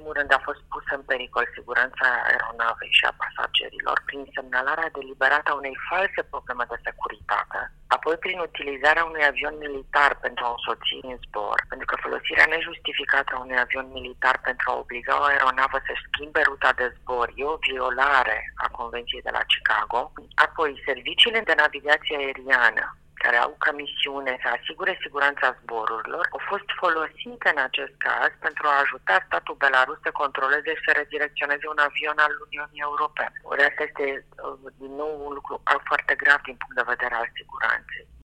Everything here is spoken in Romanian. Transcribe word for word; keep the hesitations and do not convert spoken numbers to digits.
primul rând, a fost pusă în pericol siguranța aeronavei și a pasagerilor prin semnalarea deliberată a unei false probleme de securitate, apoi prin utilizarea unui avion militar pentru a o soți în zbor, pentru că folosirea nejustificată a unui avion militar pentru a obliga o aeronavă să-și schimbe ruta de zbor e o violare a Convenției de la Chicago, apoi serviciile de navigație aeriană care au ca misiune să asigure siguranța zborurilor, au fost folosite în acest caz pentru a ajuta statul Belarus să controleze și să redirecționeze un avion al Uniunii Europene. Ori asta este, din nou, un lucru foarte grav din punct de vedere al siguranței.